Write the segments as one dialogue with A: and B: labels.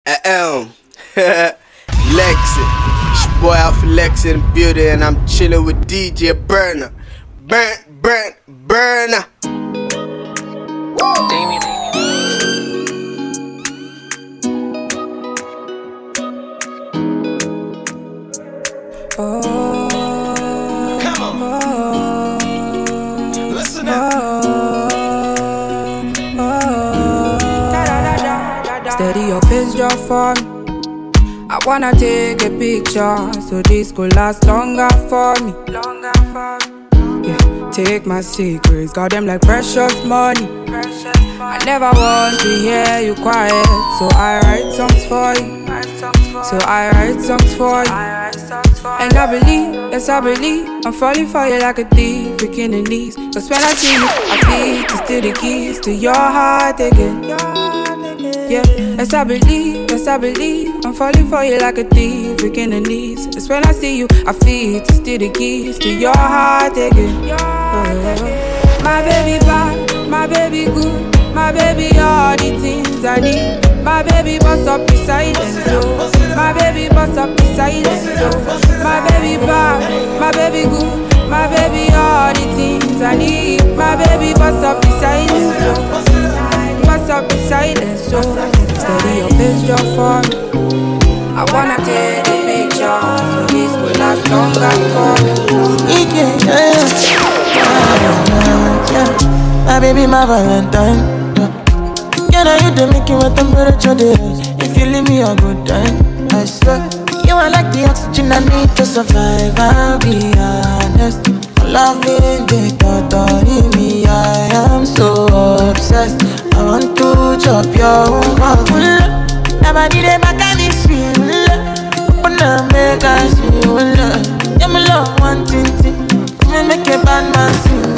A: Lexi. It's your boy Alpha Lexi in the building, and I'm chilling with DJ Burner. Burner.
B: Oh, come on. Listen up. Steady your pace, just for me. I wanna take a picture so this could last longer for me. Yeah, take my secrets, got them like precious money. I never want to hear you quiet, so I write songs for you. And I believe, yes I believe, I'm falling for you like a thief, breaking the knees. Cause when I see you, I feel to steal the keys to your heart again. Yeah, yes I believe, I'm falling for you like a thief, breaking the knees. Just when I see you, I feel to steal the keys to your heart again. My baby bad, my baby good, my baby all the things I need. My baby bust up the silence, so my baby bust up the silence, so my baby bad, my baby good, my baby all the things I need. My baby bust up the silence, so bust up the silence, so steady your pace, just for me. I wanna take a picture, so this will last longer for me.
C: Yeah. My baby, my Valentine. Can I you to make you a temperature days? If you leave me a good time, I swear you are like the oxygen I need to survive. I'll be honest, loving the thought of me. I am so obsessed. I want to chop your heart. Never did it back at this feel. Open up, make us feel. Yeah, my love, one thing. Me make a bad man sing.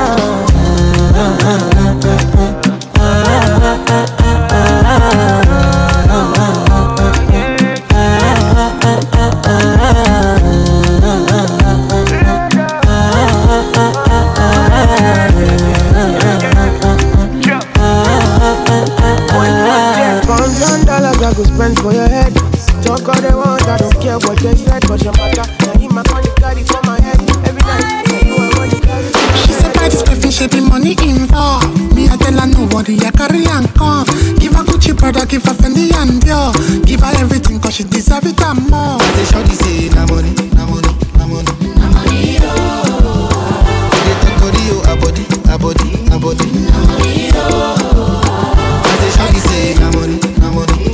A: I go spend for your head. Talk all they want, I don't care what they said. Cause your matter, now he my money carry for my head. Every night, say you are money carry.
D: She said by this perfect shape, money involved. Me, I tell her nobody, I carry and come. Give her Gucci brother, give her Fendi and Dior. Give her everything cause she deserve it and more.
E: I say shorty say, na money, na money, na money, na money, oh. They talk body, oh, a body, a body, a body, na money, oh. I say shorty say, na money, na money.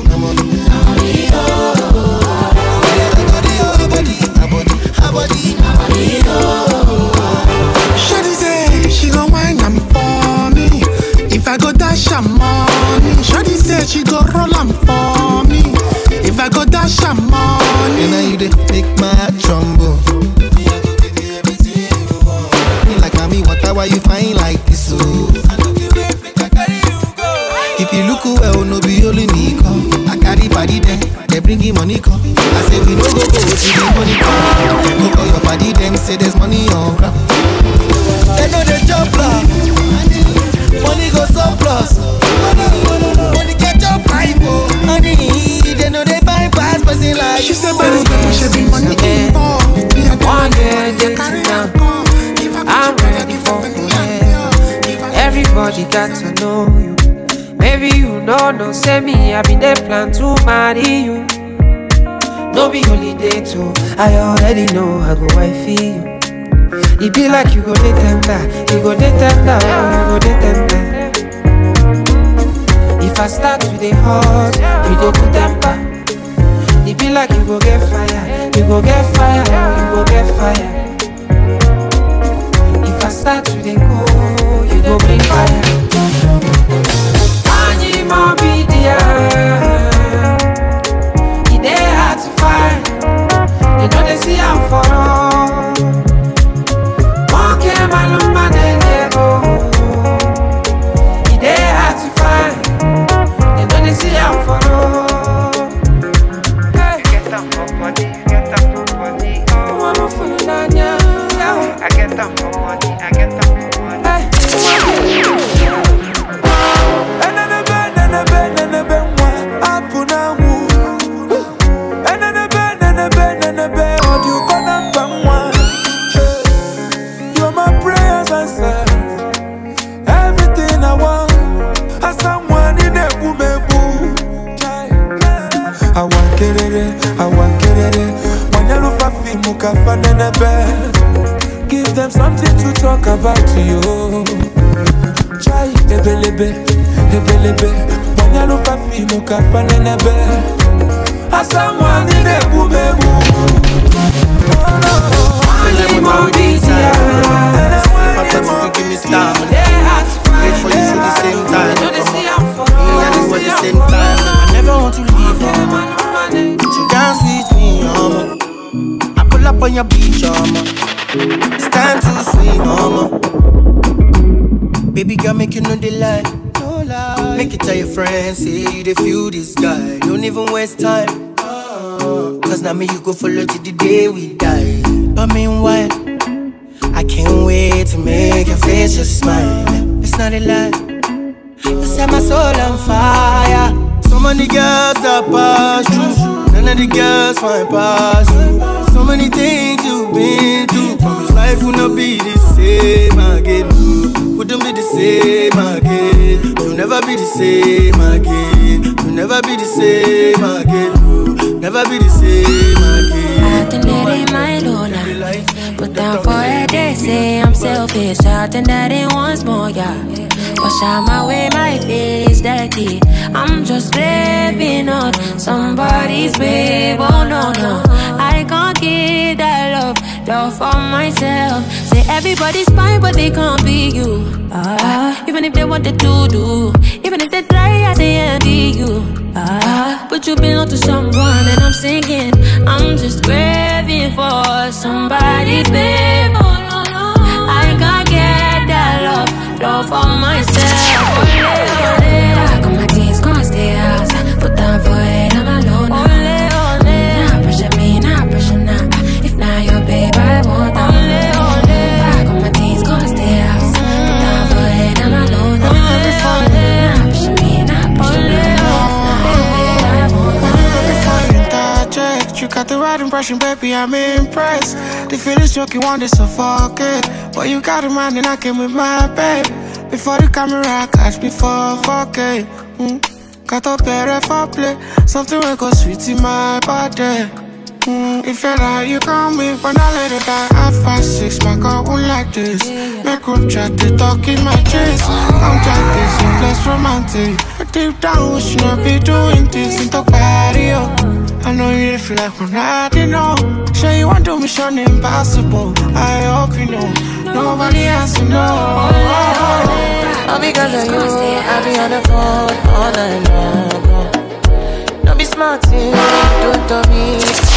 D: Shawty say she gon' wine am for me. If I go dash her money, Shawty say she go roll am for me. If I go dash her money,
E: and now you dey make my heart tremble. Me like mommy, why you fine like this? So if you look well, no be only me come. I carry body them, they bring in money come. I say we no go to the money come. Look all your body them, say there's money on ground. They know they jump up, money go surplus. Money get up high for money. They know they bypass person like.
D: she said by this paper she be money involved. Me, I
B: One day, get it down. I'm ready for it. Everybody got to know you. Maybe you know, no say me, I been there plan to marry you. No be holiday too, I already know I go wifey you. It be like you go dey tender, you go dey tender, you go dey tender. If I start with the hot, you go put temper. It be like you go get fire, you go get fire, you go get fire. If I start with the cold, you go bring fire. Anima be there. It dey hard to find. They know they see I'm for all. One came along my Diego. It dey hard to find. They know they see I'm for all. Hey.
F: Get them for money, get them for money. Oh,
B: I'm a fool on ya.
F: I get them for money, I get them for money.
B: Hey.
G: I want kerere. Wanyalu fafi muka fanenebe. Give them something to talk about you. Chai ebelebe. Wanyalu fafi muka fanenebe. Asamwa ni nebu bebu.
E: Only more detail. After you give me stamina. Wait for you for the same time. Me and you at the same time. I never want to leave you. You dance with me, I pull up on your beach, It's time to swim, Baby girl, make you know the lie. Make it tell your friends, say you dey feel this guy. Don't even waste time. Cause now me you go follow till the day we die. But meanwhile, I can't wait to make your face just smile. It's not a lie. You set my soul on fire. So many girls that pass through, none of the girls find pass through. So many things you've been through. Promise life will not be the same again. Wouldn't be the same again. You'll never be the same again. You'll never be the same again. Never be the same again.
H: I think that ain't my Lola. Put down for a day, say I'm selfish. I think that ain't once more, yeah. Wash out my way, my face dirty. I'm just living on somebody's babe. Oh no, no, I can't get that love for myself. Say everybody's fine, but they can't be you. Even if they wanted to do, even if they try, I say envy you. But you belong to someone, and I'm singing. I'm just craving for somebody's babe. Oh no, no, I can't get that love for myself. Ole, ole. Back on my teens, gonna stay outside. Put down for it, I'm alone now. Ole, ole. Nah, pressure me, nah, pressure now. If not your babe, I want that. Ole, ole. Back on my teens, gonna stay outside. Put down for it, I'm alone now. Nah, pressure me, nah, pressure now. If not your babe, I want that.
C: You got the right impression, baby, I'm impressed. The feelings joke, you want to suffocate. But you got a mind and I came with my babe. Before the camera catch me for 4K. Got up better for play. Something will go sweet in my body. If you're right, you call me, but I let it die. 5'6", my girl won't like this. Make group chat, they talk in my chest. I'm this, you less romantic. But deep down, we should not be doing this. In the patio, I know you feel like we're not, you know. Sure you want to mission impossible. I hope you know, nobody has to know. All because of you, I be on the phone all night long. Don't be smart, do it to me.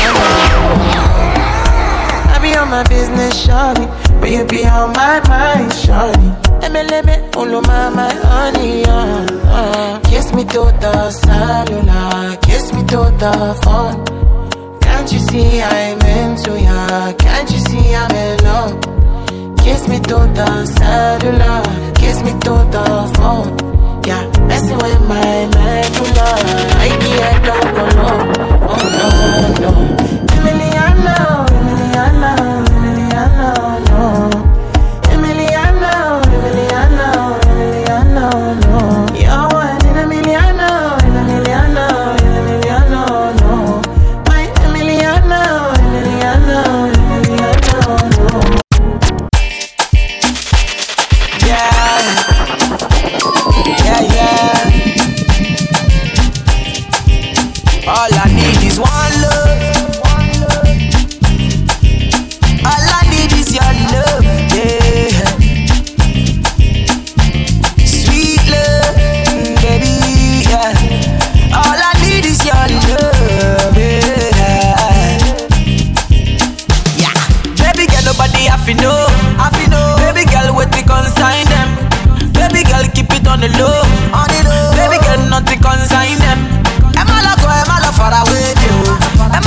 C: I be on my business, shawty, but you be on my mind, shawty. MLM, all of my honey, kiss me to the cellular, kiss me to the phone. Can't you see I'm into ya? Can't you see I'm in love? Kiss me to the cellular, kiss me to the phone. Yeah, messing with my medulla. I can't go low. Oh no, no. Emiliano, Emiliano, Emiliano, no. Emiliano, Emiliano, Emiliano, no. You're one in Emiliano, Emiliano, Emiliano, no. My Emiliano, Emiliano, Emiliano, no.
I: All I need is one love. All I need is your love, yeah. Sweet love, baby, yeah. All I need is your love, yeah. Yeah, baby girl, nobody have to know, Baby girl, wait to consign them. Baby girl, keep it on the low, Baby girl, not to consign them. Far away, you.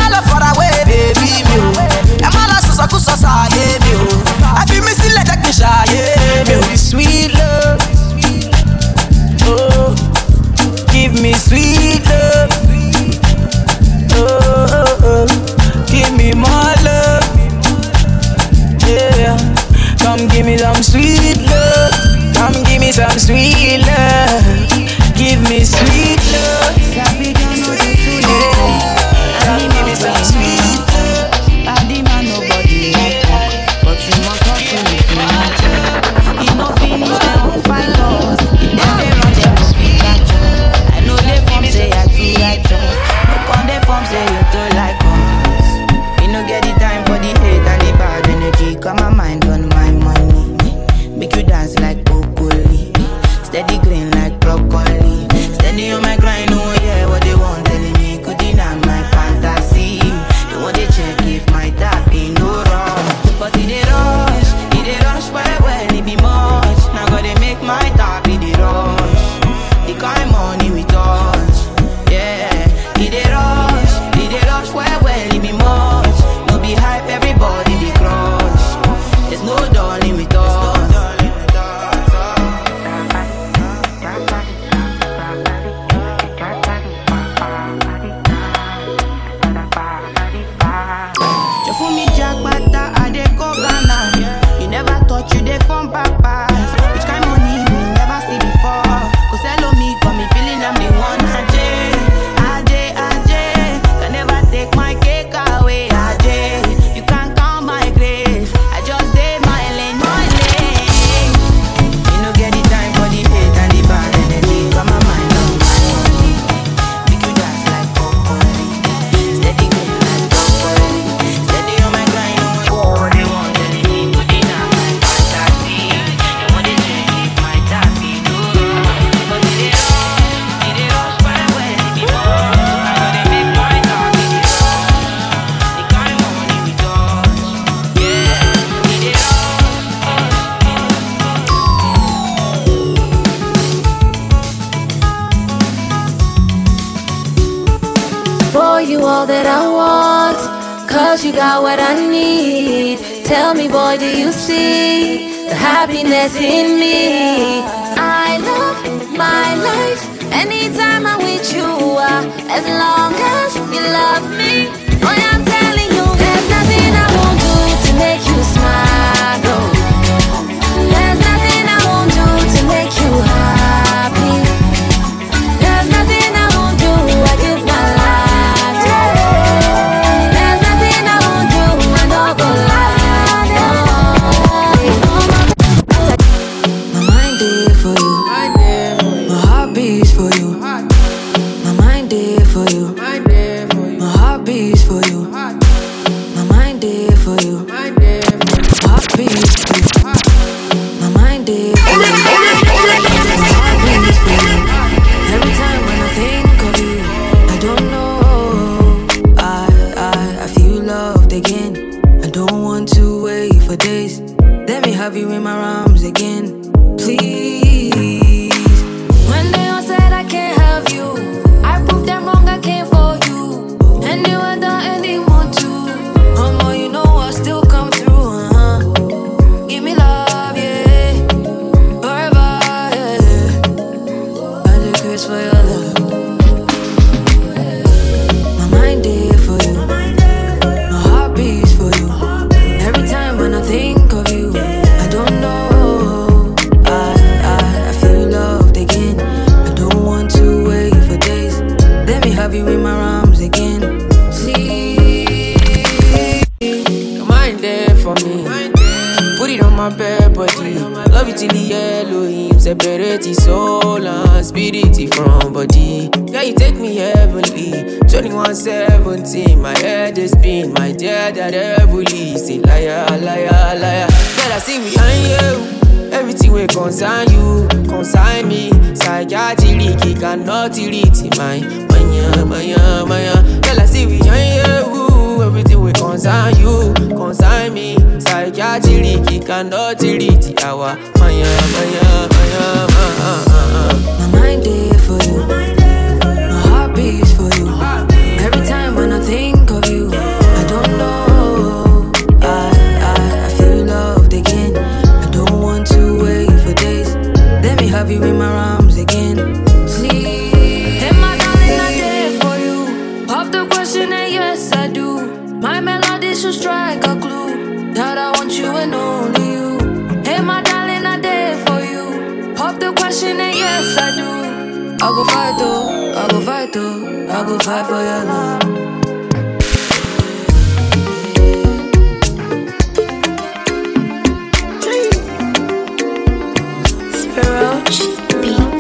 H: for you all that I want, 'cause you got what I need. Tell me, boy, do you see the happiness in me? I love my life anytime I'm with you, as long as you love me. Boy, I'm telling you, there's nothing I won't do to make you smile, no. There's nothing I won't do to make you happy. There's nothing I won't do, I give my life to. There's nothing I won't do, I don't go lie, no. My mind there for you, my heart beats for you. My mind there for you, my heart beats for you. My mind there for you, my heart beats for you. My mind there for you, my heart beats for you. Every time when I think of you, I don't know, I feel loved again. I don't want to wait for days. Let me have you in my arms again, please. When they all said I can't have you, I proved them wrong, I came for you. And you were the anyone too. You know I still come through, Give me love, yeah. Forever, yeah. I just curse for your love. My mind there for you, my heart beats for you. Every time when I think of you, I don't know, I feel loved again. I don't want to wait for days. Let me have you in my arms again, please.
A: Your mind there for me. Put it on my bed body. Love it till the Elohim. Separate the soul and spirit from body. Yeah, you take me heavenly. 21:17, my head is spin. My dear, that heavily. Say liar, liar, liar. Girl, I see we on you. Everything will concern you, concern me. Psychiatry cannot delete my maya. Girl, I see we on you. Everything will concern you, concern me. Psychiatry cannot delete our maya.
H: My mind there for you, my heart beats for you. Every time when I think of you, I don't know, I feel loved again. I don't want to wait for days. Let me have you in my arms again, please. Hey, my darling, I'm there for you. Pop the question and yes, I do. My melody should strike a clue that I want you and only you. Hey, my darling, I'm there for you. Pop the question and yes, I do. I go fight though, I go fight though, I go fight for your love. Roach beats.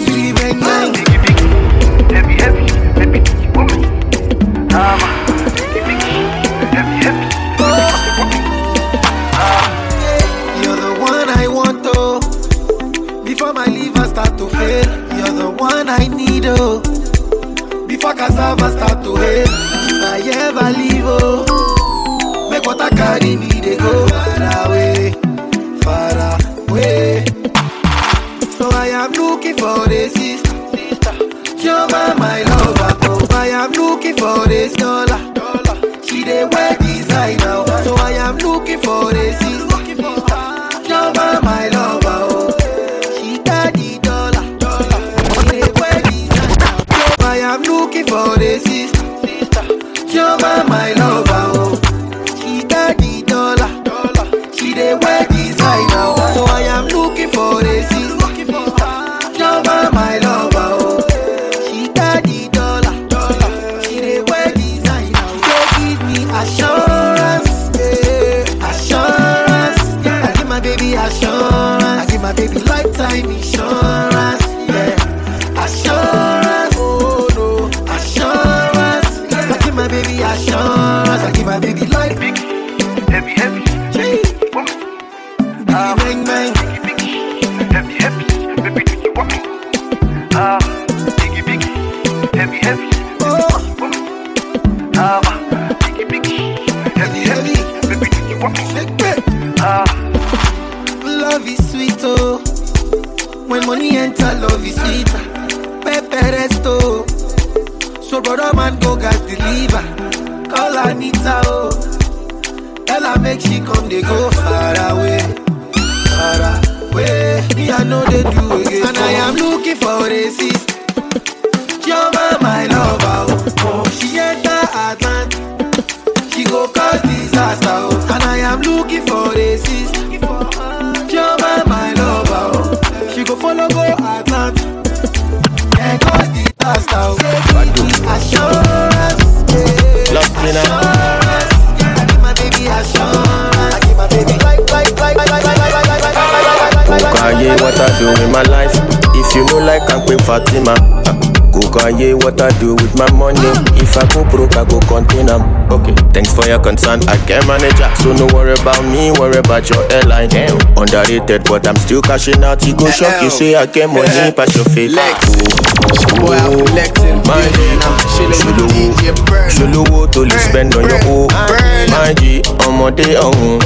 C: You're the one I want, oh. Before my liver start to fail, you're the one I need, oh. Before cassava start to hail, if I ever leave, oh, make water carry me, they go far away, far away. So I am looking for a sister, Jehovah my lover, oh. I am looking for a scholar, she dey wear designer, so I am looking for a sister, Jehovah my lover, oh. She got the dollar, she dey wear designer, so I am looking for a sister, Jehovah my lover, oh. She got the dollar, she dey wear designer, so I am looking for a sister, Jehovah my lover, oh. She got the dollar, she dey wear designer, so give me assurance, yeah, assurance, yeah. I give my baby assurance, I give my baby lifetime insurance, yeah, assurance, oh no, assurance, yeah. I give my baby assurance, I give my baby life.
F: Heavy,
C: Gee. Bang bang,
F: heavy, baby, do you want me? Biggie, heavy,
C: oh,
F: biggie, heavy, baby, do you want me?
C: shake it. Love is sweet, oh. When money enter, love is sweeter. Pepe resto. So
E: brother man go guys deliver. Call Anita, oh. Tell her make she come, they go far away. Far away. Me, I know they do again. And I am looking for a sister. Chioma, my lover, oh. She enter Atlantic. She go cause disaster, oh. And I am looking for a sister. Chioma, my lover, oh. She go follow go Atlantic. Yeah, cause disaster, oh. Assurance, yeah.
J: Lost me now.
E: I give my baby assurance. I give my baby
J: Kukaye, what I do in my life. If you know like I'm Queen Fatima. Kukaye, what I do with my money. If I go broke, I go contain them. Okay, thanks for your concern, I can manage ya. So no worry about me, worry about your airline. Damn. Underrated, but I'm still cashing out. You go shock, you say I get money, pass your face.
K: Boy, I'm flexing,
J: Shuluwo to le spend on your own. My G, ọmọdé ọ̀hún.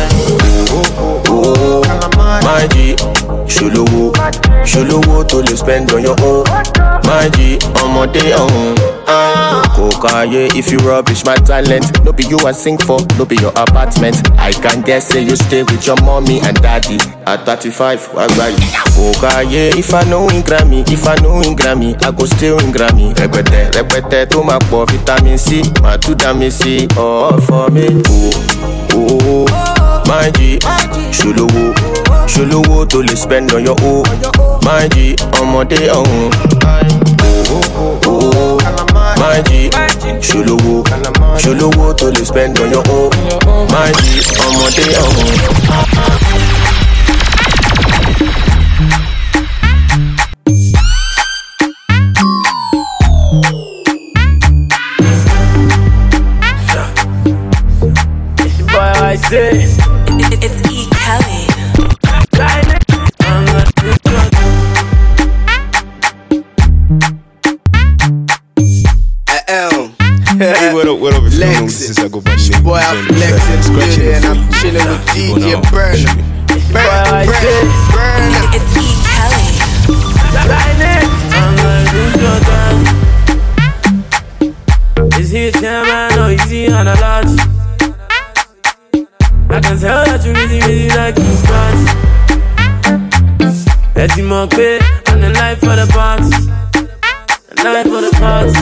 J: My G, Shuluwo to le spend on your own. My G, ọmọdé ọ̀hún. Kukaye, if you rubbish my talent, no be you I sing for, no be your apartment. I can guess say you stay with your mommy and daddy. At 35, wagbayi. Kukaye, if I know in Grammy, I go still in Grammy. Repete, to my poor vitamin C, my two damn C, all for me. Oh, my G, Shuluwo to le spend on your own. My G, ọmọdé ọ̀hún. My G, Shuluwo to le spend on your own. My G, ọmọdé ọ̀hún.
L: It's E. Kelly.
K: Hey, what up, Lex? Boy, I'm flexing, studio, and I'm chilling with DJ Burner.
L: It's E. Kelly.
A: Is he a chairman or is he on a lodge? I can tell that you really like these fans. Let him up pay on the life for the party. The life for the party.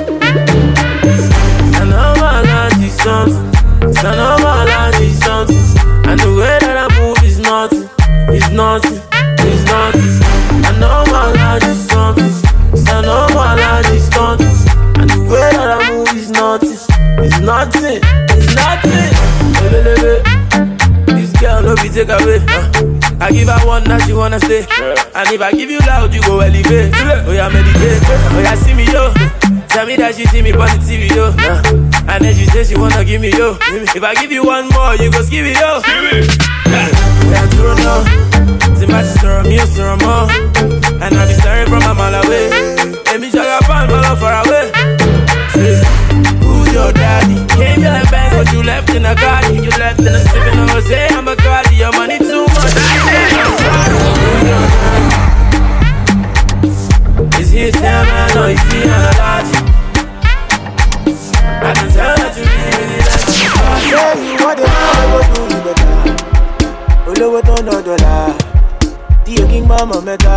A: I know my life is something. I know my life is something. And the way that I move is nothing. It's nothing. It's nothing. I know my life is something. I know my life is something. And the way that I move is nothing. It's nothing. It's nothing. This girl no be take away. I give her one that she wanna stay. And if I give you loud, you go elevate. Oh yeah, meditate. Oh yeah, see me yo. Tell me that she see me on the TV yo. And then she say she wanna give me yo. If I give you one more, you go skip it yo. Yeah, true no. See my sister on me, sister on more. And I be staring from a mile away. Let me jog up on my love far away. Who's your daddy? Came in a bank, but you left in a garden. You left in a sleeping on Jose, I'm a cardi. Your money too much. Is he a chairman or is he on a lodge? I can tell that you really like me.
M: Yeah, you want the man, go do you better. Olowo to no dollar. Dio King Mama Meta.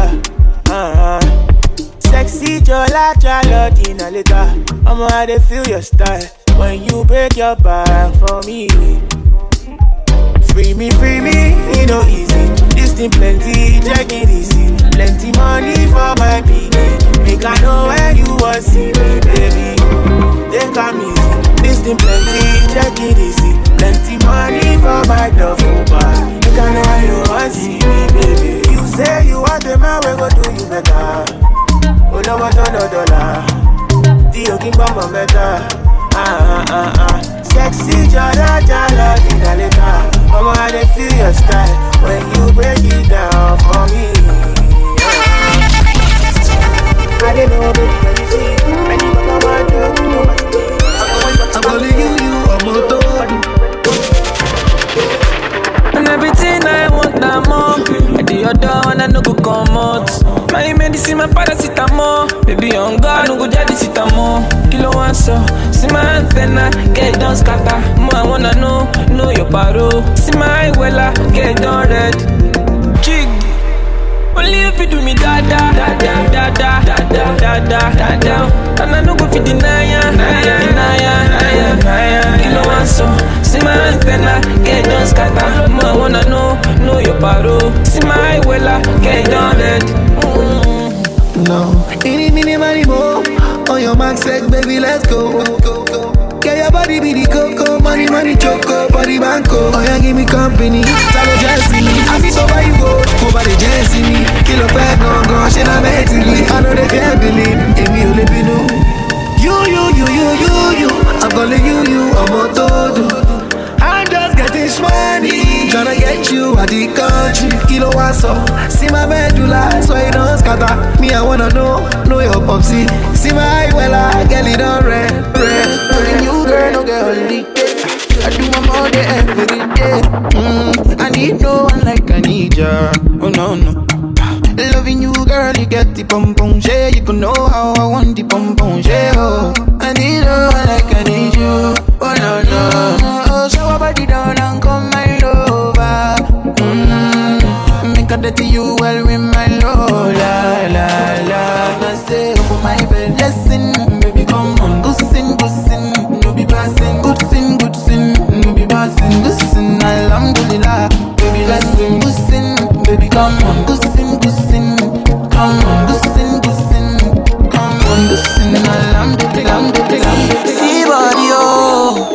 M: Sexy Jola Charlotte later. I'ma how they feel your style when you break your back for me. Free me, it no easy. This thing plenty, check it easy. Plenty money for my piggy. Make I know where you want see me, baby. They come easy. This thing plenty, check it easy. Plenty money for my duffel bag. Make I know where you want see me, baby. You say you want the man, we go do you better. Olowo to no dollar. Dio King Mama Meta. Sexy Jala later. Mama, how they feel your style when you break it down for me. I don't know, baby, can you see? Many Papa want to do my thing.
E: I'm gonna give you a motor.
N: And everything I want, that more. I do your door and I no go come out. My medicine, my paracetamol. Baby, on God, no go jadi sitamo. Kilo one so, see my antenna, get down scatter. I wanna know your paro. See my wella, get down red. Jig, only if you do me da da da da da da da da da da da. And I no go fi deny ya. Kilo one so, see my antenna, get down scatter. I wanna know your paro. See my wella, get down red.
E: No, any money more. On your mark, sex, baby, let's go. Get your body be the coco, money choco, body banco. Oh yeah, give me company, tell her just see me. I see so far you go, nobody just see me. Kill a bag, no, she not mentally. I know they can't believe, if you live in you. I'm calling you, I'm on todo. I'm just getting money, tryna get you out the country. Kilo one so, see my medulla, so you don't scatter. Me, I wanna know your popsy. See my eye, well, I get it on red. When you girl, no get holiday. I do my more day every day. I need no one like I need ya. Oh no. Loving you, girl, you get the pom pom share. You can know how I want the pom pom share. Oh, I need no one like I need you. Oh no. Show body down and come my lover. Make a dirty you well with my love. La. I say for my bed, listen, baby, come on, go sin, no be passing, good sin, no be passing, good sin, alhamdulillah, baby, listen, good sin, baby, come on, good sin, come on, good sin, come on, good sin, alhamdulillah. See body, oh.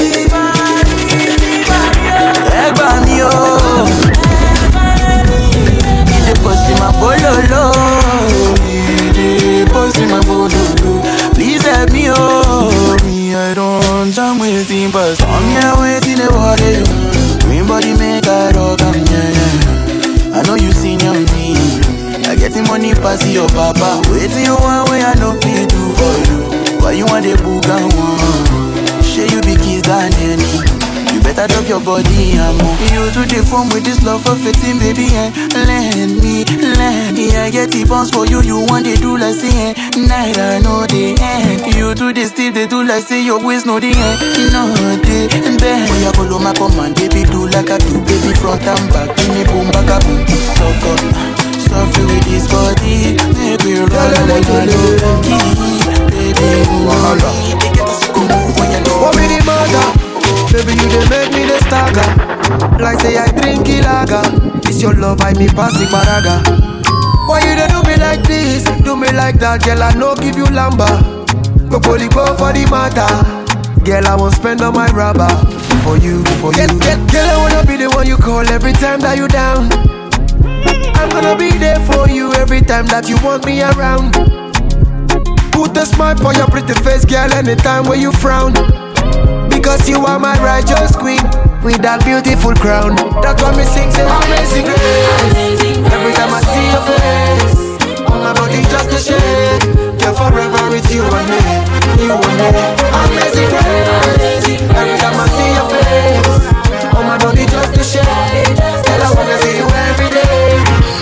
E: Please help me, oh. Me, I don't jam waiting, but some here waiting the water. Green body make a rock, yeah. I know you seen your me. I getting money past your papa. Waiting you one way I don't feel do for you. Why you want the book and one? Share you be kids and any. You better drop your body and move. You to the phone with this love for fitting, baby, and lend me. I get the bounce for you, you want they do like say, night I know the end. You to the still they do like say your waist know the end. No, they bend. When you follow my command, baby, do like I do, baby, front and back. Give me boom, back, boom, so good. Suffer with this body, baby, roll on the low key. Baby, move on me. They get us to move when you know. What be the mother? Baby, you dey make me the stagger. Like say I drink lager. It's your love, I me pass the baraga. Why you dey do me like this? Do me like that, girl, I no give you lamba. Go for the matter. Girl, I won't spend all my rubber for you. Girl, I wanna be the one you call every time that you down. I'm gonna be there for you every time that you want me around. Put a smile on your pretty face, girl, anytime when you frown. Because you are my righteous queen with that beautiful crown. That's why me sing, say amazing grace. Every time I see your face, on my body just a shake. You're forever with you and me, amazing grace. Every time I see your face, on my body just a shake. Girl, I wanna see you every day.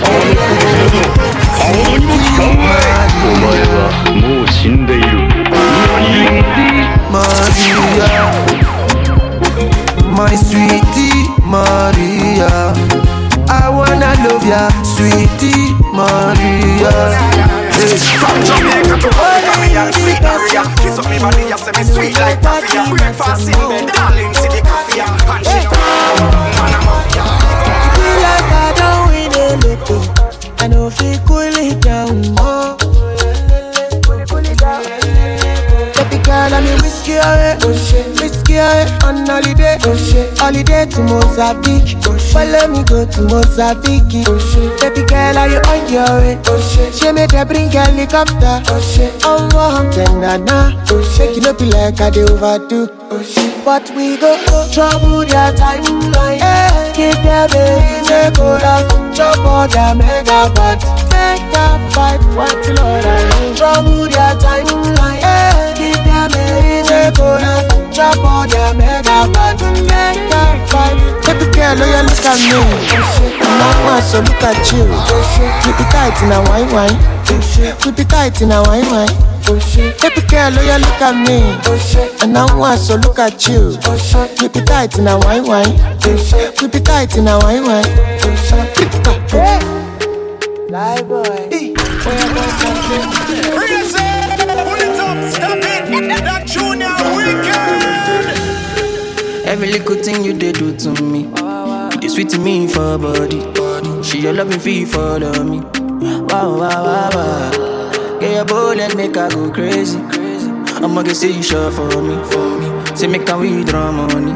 E: My sweetie Maria, I wanna love ya, sweetie Maria.
O: From Jamaica to Miami, sweet Maria. Kiss up me body, you say me sweet like coffee. Breakfast in bed, darling, see the coffee. And she man a mafia.
C: Feel like I don't win a little. I know if you cool it down more. Baby girl, I'm whiskey away, whiskey away on holiday, holiday to Mozambique. Follow me go to Mozambique. Baby girl, are you on your way? She made her bring helicopter. Oh, na shake it up like I do overdo. But we go trouble their timeline. Give them a easy cola, chop all their megabytes. Megabyte, what Lord I know. Trouble their timeline. Give them a easy cola, chop all their megabytes. Megabyte. Baby girl, oh you look at me. I'm not much, so look at you. Keep it tight in a wine. Keep it tight in a wine. Baby girl, oh, you look at me. And I want so look at you. Keep it tight in a wine. Keep it tight in a wine.
M: Fly boy.
O: Raise it, pull it up, stop it. That Junior wicked.
A: Every little thing you did do to me, you sweet to me for body. She your loving fee follow me. Wow, wow, wow, wow. Get your bullet, make her go crazy. I'ma get say you sure for me. Say make her withdraw money.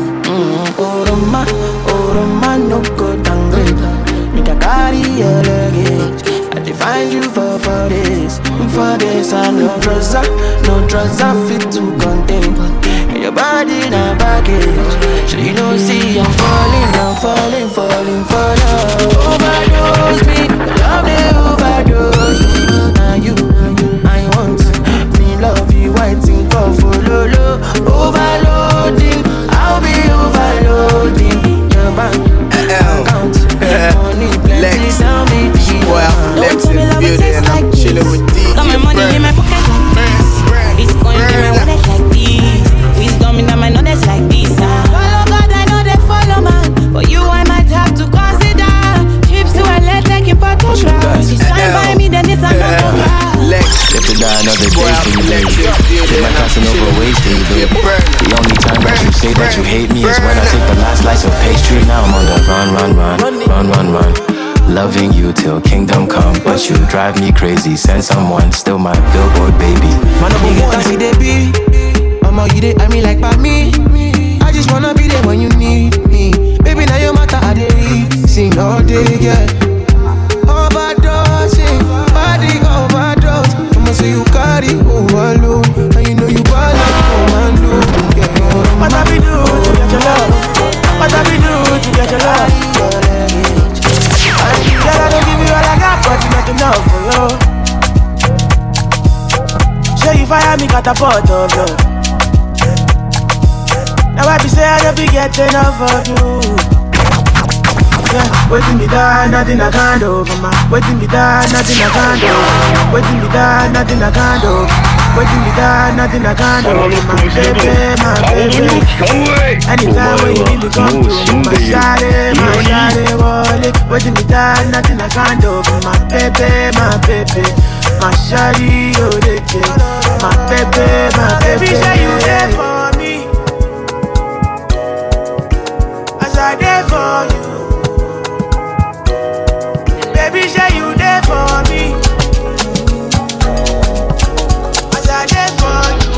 A: Oh Roma, no go downgrade. Make a carry your luggage. I define you for this. For this, I'm no drugs I fit to contain. Your body in a package. So you don't see I'm falling for love. Overdose me, love they overdose me. Now you, I want me love you, waiting for follow. Overloading, I'll be overloading. Your bank account, money plenty, tell me
K: boy, I'm flexing, beauty, and I'm chilling with DJ.
P: Got my money in my pocket like this. Bitcoin in my wallet like this. Wisdom in my knowledge like this. Follow God, I know they follow man. But you, I might have to consider. Trips to LA, taking photographs. You sign by me, then it's another class.
J: If to die another day for you, baby. Get my Casanova ways for you, baby. The only time that you say that you hate me is when I take the last slice of pastry. Now I'm on the run. Loving you till kingdom come, but you drive me crazy. Send someone, still my billboard baby.
A: Man, I'm get to see the beat. Mama, you dey, I mean like by me. I just wanna be there when you need me. Baby, now your matter, I dey sing all day, yeah. Overdosing, body overdose. I'ma say you carry overload, and you know you ball like commando, yeah. What have we do to get your love? What have we do to get your love? Girl, I don't give you all I got, but it's not enough for you. Say you fire me, got a pot of love. Now I be say I don't be getting enough of you. Yeah, waiting me die, nothing I can't do for my. Waiting me die, nothing I can't do. Waiting me die, nothing I can't do. Waiting me die, nothing I can't do for my baby. Anytime when you need to come to my shawty, wallet. Waiting me die, nothing I can't do for my baby. My shawty, oh baby, my baby. Say you there for me, as I there for you. Baby, say you there for me, as I there for you.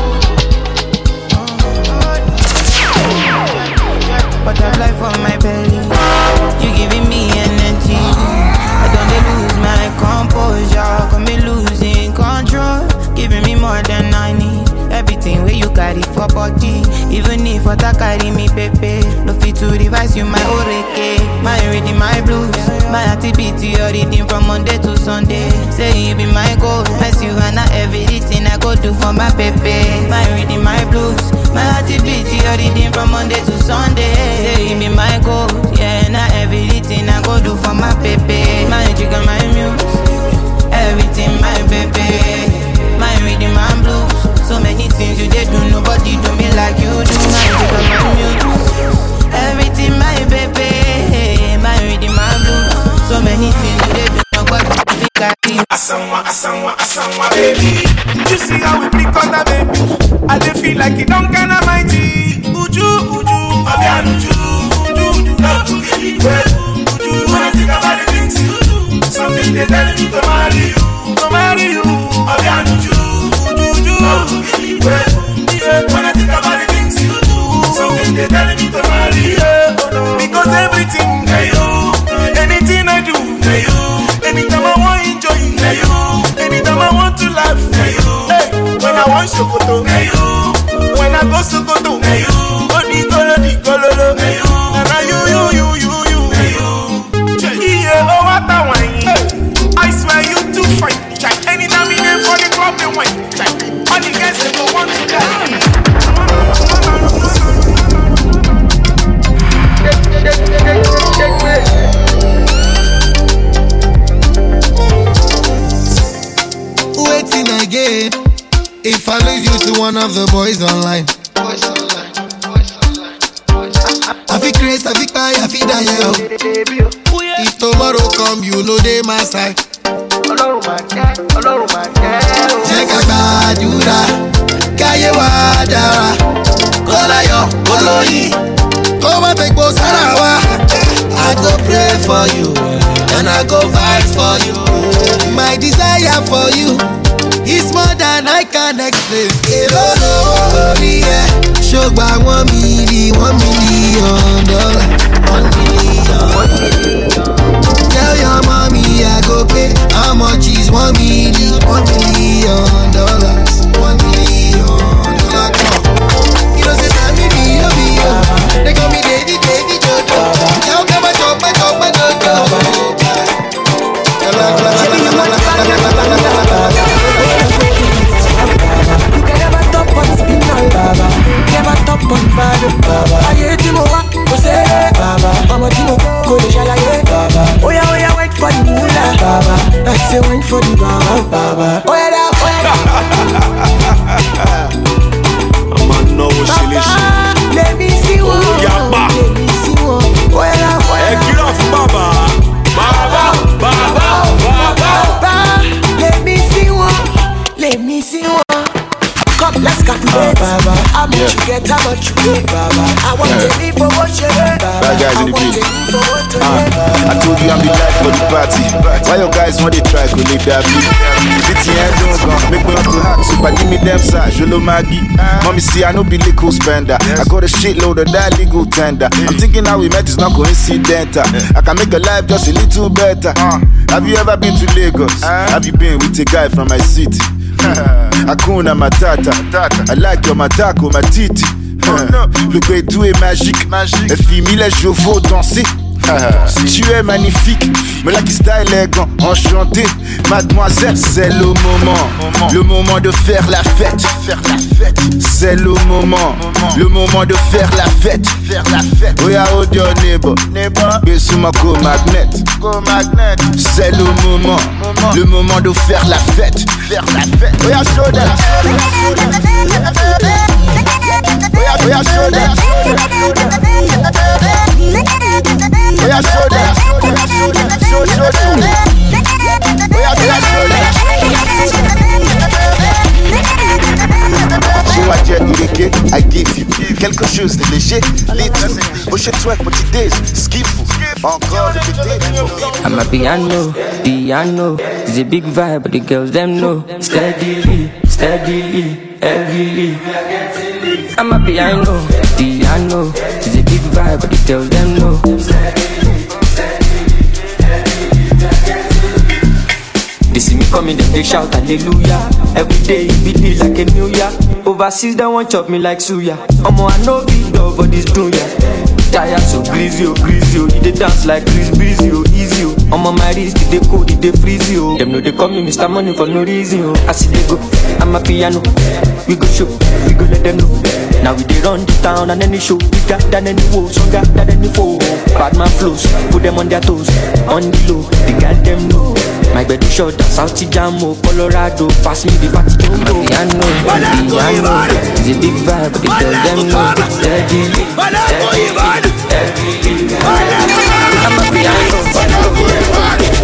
A: Butterfly for my belly, you giving me energy. I don't lose my composure, got me losing control. Giving me more than I need. Everything where you carry for body. Even if what I carry me, baby. No fit to revise you, my oreke. My reading, my blues. My activity, your reading from Monday to Sunday. Say you be my goal. I see you and everything I go do for my baby. My reading, my blues. My activity, your reading from Monday to Sunday. Say you be my goal. Yeah, and everything I go do for my baby. My jigger, my muse. Everything, my baby. My reading, my blues. So many things you did do, nobody do me like you do. My jigger, my muse. Everything, my baby. My reading, my blues. So many things you did do, nobody do like you.
O: Asanwa, baby. You see how we pick on that baby. I dey feel like it don't kinda mighty. Uju, Fabian, Uju, love to give you credit. Uju, when I think about the things you do, something they tell me to marry you. Fabian, Uju, love to give you credit. When I think about the things you do, something they tell me to marry you. Because everything for you, anything I do for you, anytime I want enjoy for you, anytime I want to laugh for you. Hey, when I want Sokoto for you, when I go Sokoto for you, di cololo for you, and I you. Yeah, oh what a wine. I swear you too fine. Anytime you name for the club and wine. All the guys they go want to die.
E: Waiting again. of the boys online. I feel crazy, I feel cry, I feel die. If tomorrow come, you know they my side. Jẹ́ ká gbàdúrà, káyé wá dára. Kọ́láyọ̀, kọ́lóyìn, kó má fẹ́ gbó sára wa. I go pray for you, and I go fight for you. My desire for you is more than I can explain. Èrò lórí ẹ̀, ṣògbà $1 million, $1 million, $1 million. Tell your mommy I go pay. How much is $1 million, $1 million, $1 million. You know say I'm me, they call me Daddy, Daddy Jojo. Now come and talk, my Jojo.
I: You can never stop on spinal, Baba. Never stop on Baba. I hear Timo, go say, Baba. Mama Timo, go to Shalaye, Baba. Oh yeah, wait for the moolah, Baba. I say wait for the Baba. Oh yeah,
O: I'm on no Baba,
I: let me see one. Let me see one. Oh yeah,
O: get off, Baba.
I: Baba, let me see one. Let me see one. Come, let's calculate. How much you get, how much you get, Baba. I want to live for what you get, Baba.
Q: Guys in the beat. I told you I'm the life for the party. Why you guys want to try to make that beat? Make me want to hack, so give me them size, Jolo Maggie. Mommy see I know be legal spender. I got a shitload of that legal tender. I'm thinking how we met is not coincidental. I can make a life just a little better. Have you ever been to Lagos? Have you been with a guy from my city? Hakuna Matata. I like your matako, ma titi. Le bédou est magique. Et fille, les chevaux danser. Tu es magnifique, me la qui style élégant, enchanté. Mademoiselle, c'est le moment de faire la fête. C'est le moment de faire la fête. Oh yeah, oh dear neighbor, Besuma go magnet. C'est le moment de faire la fête. Oh yeah, show them. Oh yeah, show them. Oh yeah, show them. Show them. Oh yeah, show them. J'ai ma jet irrigué, I give you quelque chose de léger, little. Oh shit, twerk, but it is skillful. Encore répété.
R: I'm a piano. It's a big vibe, but the girls them know. Steadily, heavily. I'm a piano. It's a big vibe, but the girls them know. They see me coming, they shout hallelujah. Every day it be day like a new year. Overseas they want chop me like suya. Omo I know big dog for this dunya. Tired so greasy, you dey dance like breezy, easy. Omo my wrist, they cold, they freeze you. Them know they call me Mr. Money for no reason. I see they go, I'm a piano. We go show, we go let them know. Now we dey run the town and any show bigger than any woe, stronger than any foe. Bad man flows, put them on their toes, on the low. The girl them know. My bed is short, South Jamo, Colorado. Pass me the party jumbo. Piano. It's a big vibe, but the girls them know. Steadily. I'm a piano.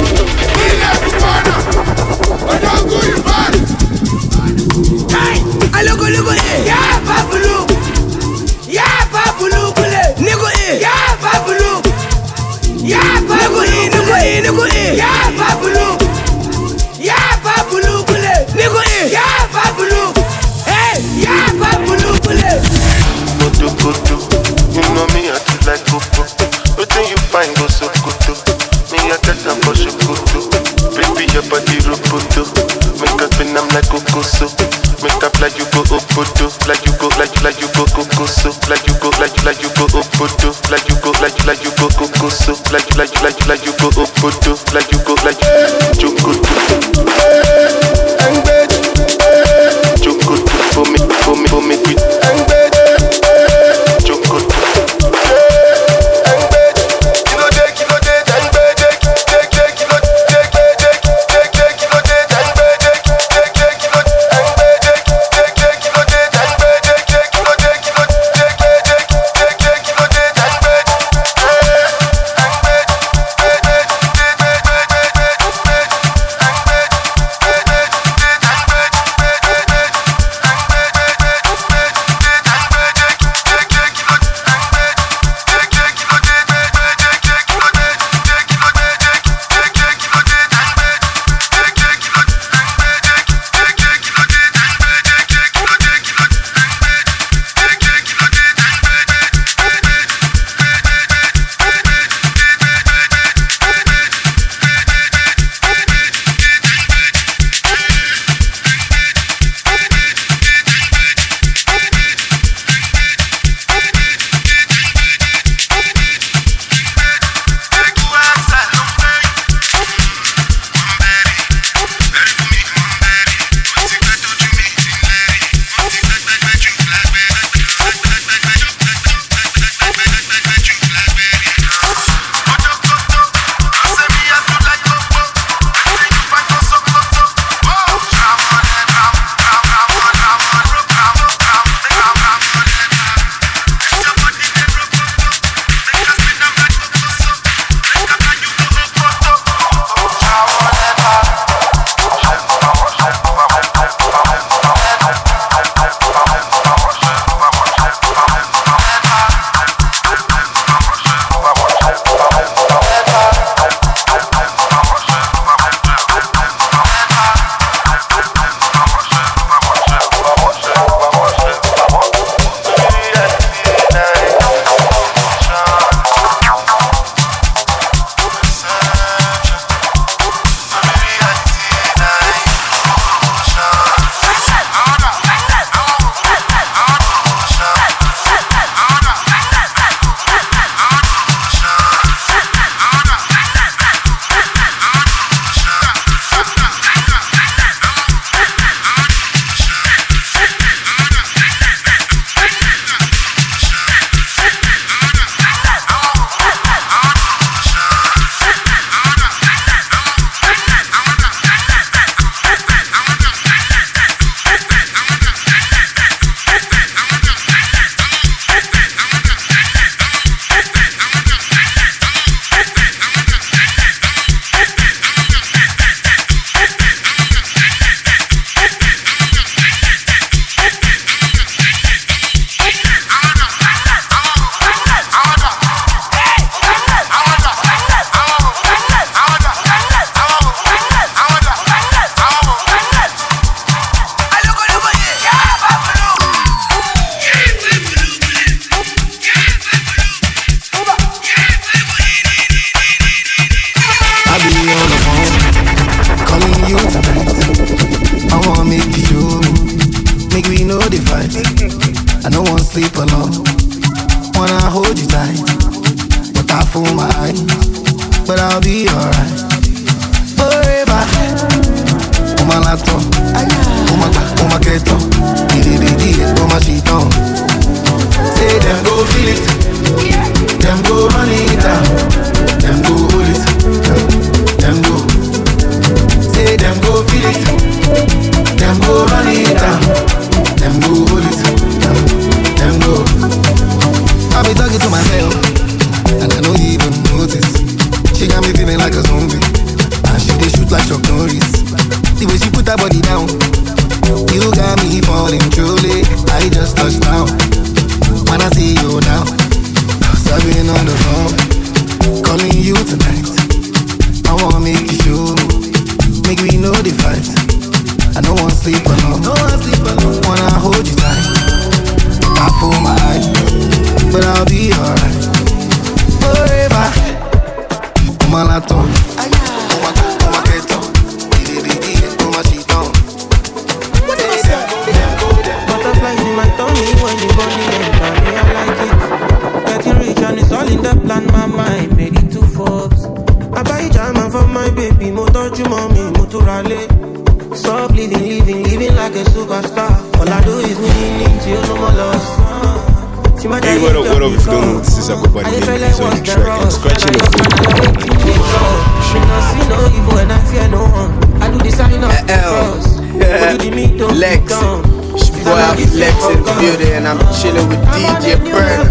I: I look, yeah, Babulu. Yeah, Babulu, nigga, yeah, Babulu. Yeah, Babulu, yeah, Babulu. Yeah, Babulu, nigga, yeah, Babulu. Hey, yeah, Babulu,
S: Koto, you know me, I do like Coco. What do you find go so good? Me, I tell them for Shokoto. Baby, your body roboto. Make up and I'm like Coco so. Make up like you go Opodo. Like you go Coco so. Like you go Opodo. Like you go Coco so. Like you go Opodo. Like you go Chocoto. Chocoto for me, Chocoto.
E: I don't want to sleep alone. Wanna hold you tight, but I fool my eyes. But I'll be alright. Forever. Oh my lato, oh my keto, oh my shit on. Say them go feel it, them go run it down, them go hold it, them go. Say them go feel it, them go run it down, them go hold it, them go. I be talking to myself, and I don't even notice. She got me feeling like a zombie, and she dey shoot like Chuck Norris. The way she put her body down, you got me falling truly. I just touched down. When I see you now, I've been on the phone, calling you tonight. I wanna make you show me, make me know the fight. I don't wanna sleep alone, wanna hold you tight. I pull my eyes, but I'll be alright. Forever, oh my lato, oh my keto, oh my shit on.
T: Butterflies in my tummy when you body enter me, I like it. Getting rich and it's all in the plan, my mind made it to Forbes. I buy jam for my baby, mo touch you mommy, mo to rally. Soft living like a superstar. All I do is winning till no more loss.
K: Hey, what up if you don't know, this is Agoba Name, on the track and scratching the phone.
T: Should not see no evil and I fear no one. I do the sign up
K: Lex, boy, I'm Lex in the building and I'm chilling with DJ Burn.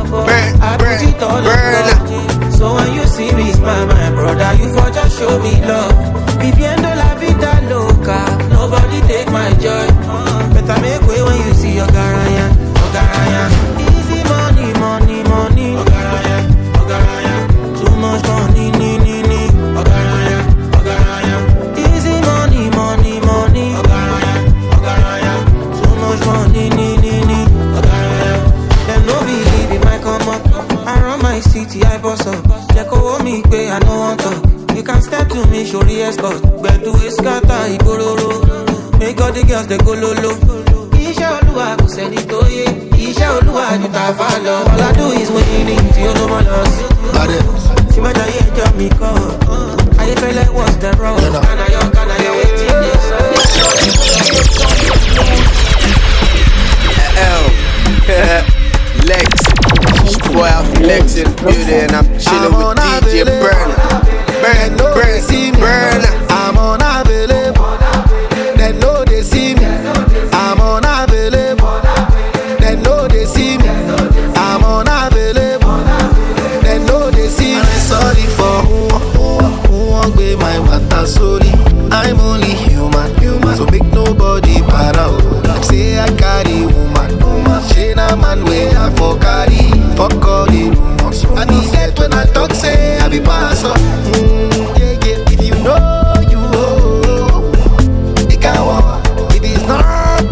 T: So when you see me smile, my brother, you for just show me love. Viviendo la vida loca, nobody take my joy. Better make way when you see your Garaya. Easy money, Ogaraya. Too much money, Ogaraya. Easy money, Ogaraya. Too much money, Ogaraya. Them no believe it might come up. I run my city, I boss up. They call me pay, I no want talk. You can step to me, show the escort. But do it scatter, igororo. Make all the girls they go lolo. Isha Olúwa kò sẹ́ni tó yé. Isha Olúwa ju ta fa lọ. All I do is winning tí ó no more loss. Tí má jayé ẹjọ́ mi kọ́. Ayé fẹ́lẹ́ what's the wrong? Kánayọ̀ wetin dey sọ.
K: Lex, boy, I'm Lex in the building and I'm chilling with DJ Burn.
E: I'm unavailable. They know they see me. I'm unavailable. They know they see me. I'm unavailable. They know they see me. I'm sorry for who won't be my water. Sorry, I'm only human. So make nobody para. Like say I carry woman. She na man way I for carry. Fuck all the rumors. I need that when I talk say I be pass up. If you know you it can walk. If it's not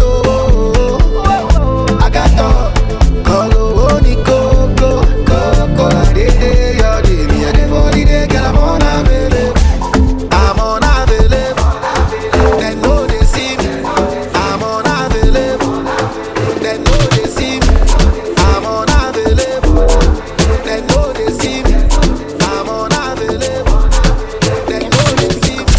E: I got talk. Call only go. I did your day. Me a day for the day. Girl, I'm unavailable. I'm unavailable. They know they see me. I'm unavailable. They know they see me. I'm unavailable. They know they see me. I'm unavailable. They know they see me.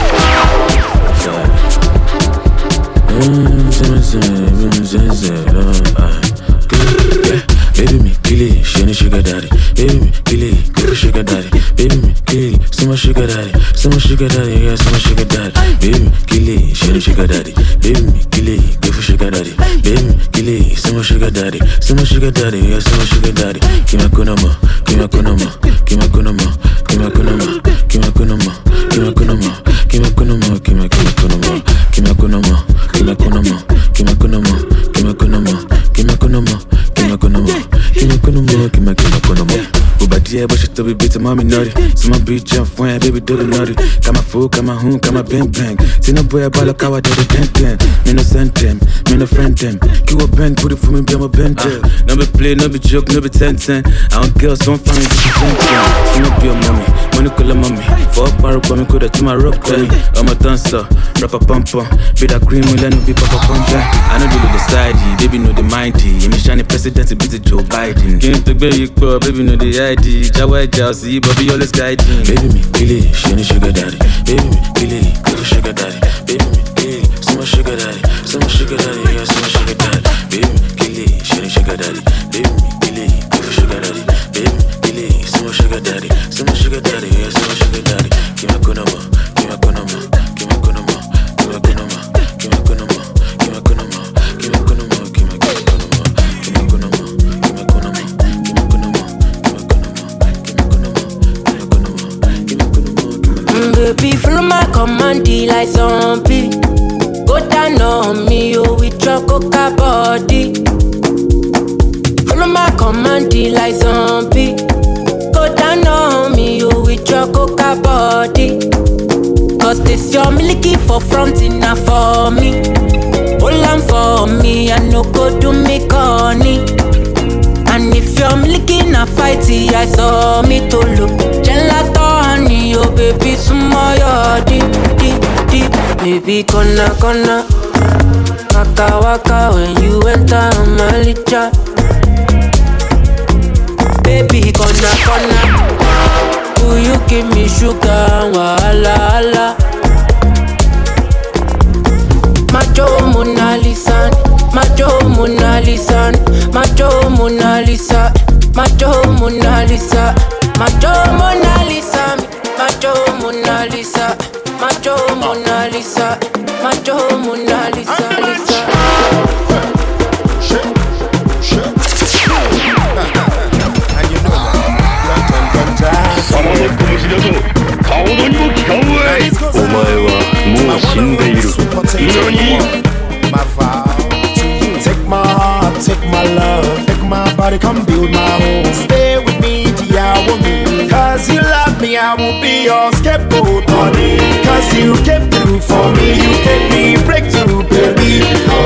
U: Baby me kill it, she ain't sugar daddy. Baby me kill it, go for sugar daddy. Baby me kill it, so much sugar daddy, yeah, so much sugar daddy. Baby me kill it, she ain't sugar daddy. Baby me kill it, go for sugar daddy. Baby me kill it, so much sugar daddy, yeah, so much sugar daddy. Give my kunama, give my kunama, give my kunama, give my kunama, give my kunama, give my kunama, give my kunama, give my kunama, give my kunama, give my kunama, give my kunama, give my kunama, give my kunama, give my kunama, give my kunama, give my kunama. Ubadie but to be beat to mommy nutty. So my bitch jump when baby do the nutty. Got my food, got my home, got my bang bang. See no boy about like how I did it ten. Me no send them, me no friend them. Keep a bang, put it for me, be my bend. No be play, no be joke, no be 10-10. I don't care, so I'm fine, just a 10-10. See no be a mommy, money call a mommy. For a bar, me could have to my rock belly. I'm a dancer, rapper pumper. Be that cream, let no be papa pumper. I know the side, baby know the mindy. You me shiny president, beat the Joe Biden. Can't take baby, baby know the ID. Jawa Chelsea, Bobby always guiding. Baby me, kill it, shiny sugar daddy. Baby me, kill it, good sugar daddy. Baby me, kill it, so much sugar daddy. So much sugar daddy, yeah, so much sugar daddy. Baby me, kill it, shiny sugar daddy. Baby me, kill it, good sugar daddy. Baby me, kill it, so much sugar daddy. So much sugar daddy, yeah, so much sugar daddy. Give me a good number, give me a good number, give me a good number, give me a good number, give me a good number, give me a good number, give me a good number, give me a good number, give me a good number, give me a good number, give me a good number, give me a good number.
A: Baby, follow my command, like zombie. Go down on me, oh, with your coca body. Follow my command, like zombie. Go down on me, oh, with your coca body. Cause this your milky for front enough for me. Hold on for me, I no go do me corny. And if you're milky na fighty, I saw me to look. Gelato honey, oh baby, sumo deep, deep, deep. Baby, kona, waka, waka, when you enter my licha. Baby, kona, will you give me sugar, wahala, Macho Mona Lisa, Macho Mona Lisa, Macho Mona Lisa, Macho Mona Lisa, Macho Mona Lisa, Macho Mona Lisa, Macho Mona Lisa, Macho Mona Lisa, Lisa.
O: Take my heart, take my love, take my body, come build my home. Stay with me, Diawo. Cause you love me, I will be your scapegoat, honey. Cause you came through for me, you gave me breakthrough, baby.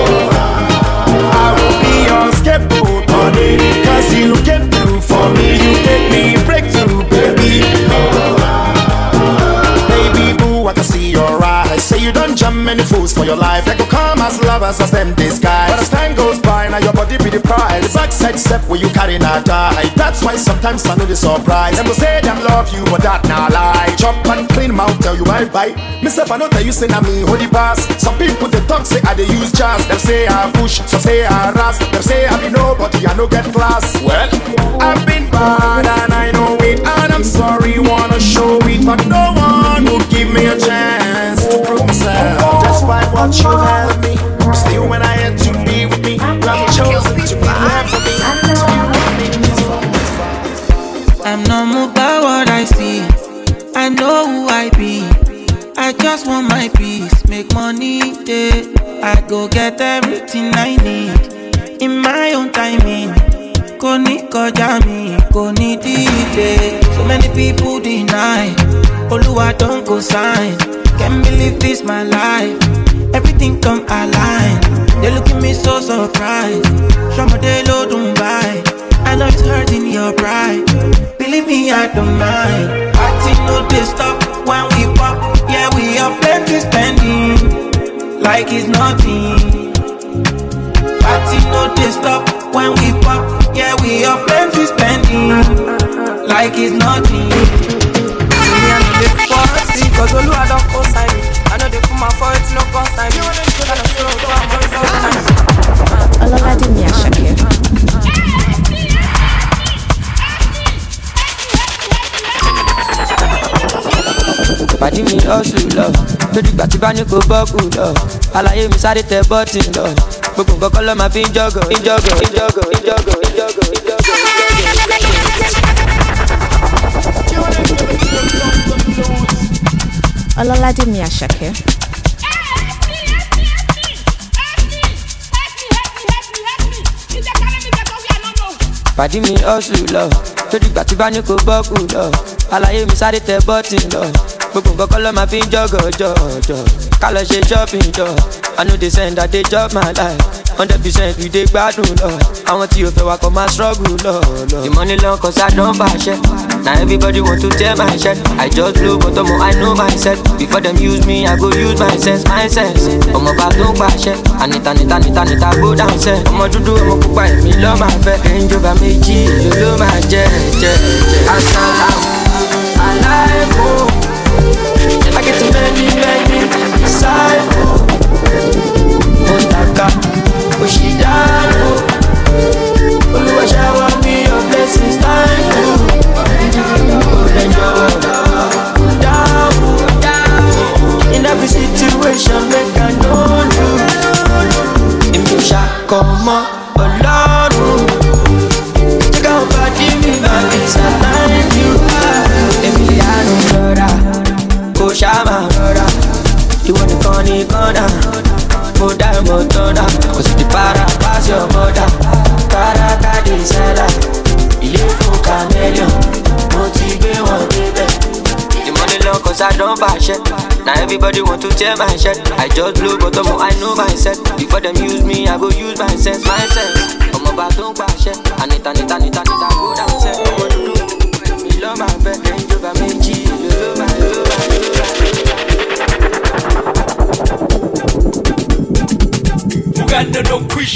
O: I will be your scapegoat, honey. Cause you came through for me, you gave me breakthrough, baby. Baby boo, I can see your eyes. Say you don't jam many fools for your life. They go come as lovers as them disguise. But as time goes by, now your body be the prize. The backside step where you carry not die. That's why sometimes I know the surprise. Them go say them love you, but that not lie. Chop and clean mouth, tell you I bite. Myself I know tell you say na me hold the pass. Some people they talk say I they use jazz. Them say I push, some say I ras. Them say I be nobody, I no get class. Well, I've been bad and I know it, and I'm sorry, wanna show it, but no one would give me a chance to prove myself. Despite what you helped me, still when I had to be with me, I'm chosen to be there for me.
P: I'm not moved by what I see. I know who I be. I just want my peace, make money, yeah. I go get everything I need in my own timing. Koni koja mi, koni delay. So many people deny. Oluwa don't go sign. Can't believe this my life. Everything come align. They look at me so surprised. Shama low don't buy. I know it's hurting your pride. Believe me, I don't mind. Party no they stop when we pop. Yeah, we have plenty spending like it's nothing. Party no they stop when we pop. Yeah, we have plenty spending like it's nothing.
B: Me and the big party, cause all I don't go sign me. I know they put my fight, no cost time.
L: Ololade Asake.
R: Pàdí mi hustle lọ, lórí ìgbà tí bá ní kò bọ́ọ̀kù lọ. Àlàyé mi sáré tẹ bọ́ọ̀tì lọ. Gbogbo nǹkan kọ́ ló máa fi ń jọ́gọ̀.
L: Ololade Asake.
R: Pàdí mi hustle lọ, Torí ìgbà tí bá ní kò bọ́kù lọ. Àlàyé mi sáré tẹ bọ́tì lọ. Gbogbo nǹkan kọ́ ló máa fi ń jọ̀gọ̀jọ̀. Ká lọ ṣe shopping jọ. I know they send that they chop my life. 100% we dey gbádùn lọ. Àwọn tí o fẹ́ wa kọ́ máa struggle lọ. The money long cause I don't fashion. Now everybody want to tear my shirt. I just blow but I know myself. Before them use me, I go use my sense. Ọmọ bá tó ń pàṣẹ. Anita go down set. Ọmọ dúdú ọmọ pupa èmi lọ́ máa fẹ́. Range Rover méjì ló máa jẹ́. Asalamu alaikum. I get to many disciples. Ontaka Oshidano. Oluwa shower me your blessings, thank you. In every situation, make I know you. In the shop, come on, Lord. Check out body, me back, it's a thank you. Emiliano, brother. Shama, brother. You want to call me corner? Go down, go down. Cause the para pass your mother. Para kadi sela. Ile fun chameleon. Motivate one baby. The money long cause I don't buy shit. Now everybody want to tear my shirt. I just blow but I know myself. Before them use me, I go use my sense. I'm about to buy shit. Anita, go down set. Me love my bed, Range Rover méjì.
O: Uganda don't quish.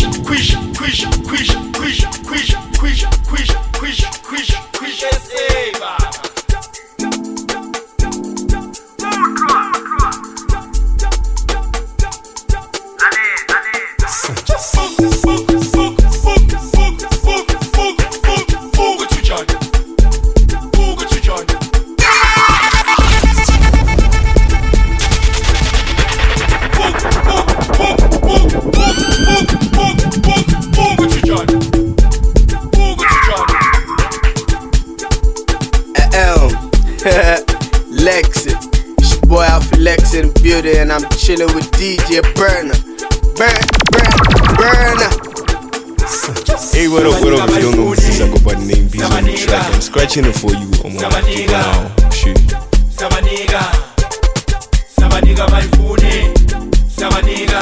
K: And I'm chilling with DJ Burner. Hey, what up? If you don't know, this is a good name. Beats on the track. I'm scratching it for you. I'm gonna give it now. Shit.
O: Sabaniga, my phone. Sabaniga.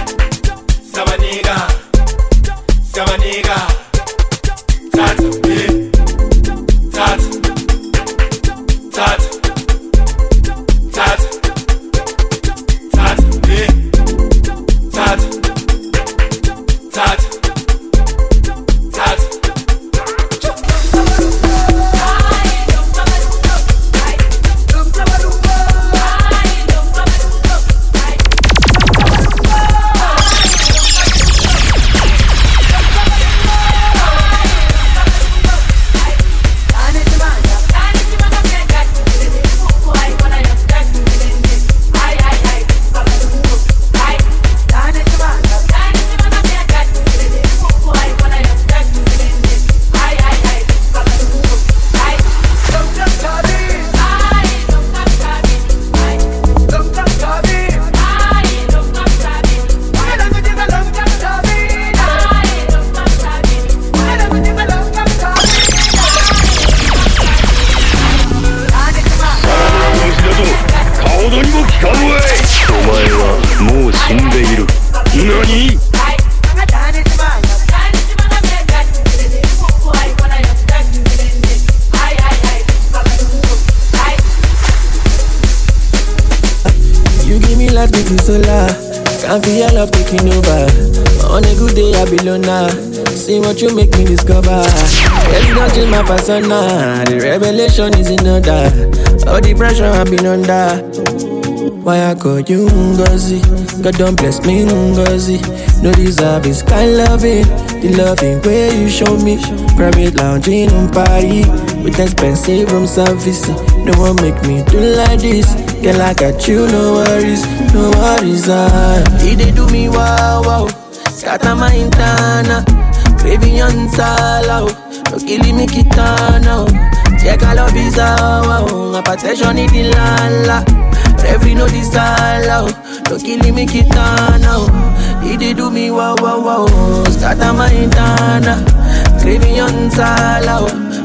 A: Can't feel your love taking over. On a good day I be loner. See what you make me discover. Every don't change my persona. The revelation is in order. All the pressure I've been under. Why I call you Ngozi? God don't bless me Ngozi. No deserve is kind loving. The loving way you show me. Private lounging in Paris with expensive room service. No one make me do like this. Girl, I got you, no worries, no worries. He dey do me wow. Scatter my internal. Craving on sala. No killing me kitana. Check all of his wow. Hypertension in the lala. Every no disala. No killing me kitana. He dey do me wow. Scatter my internal. Craving on sala.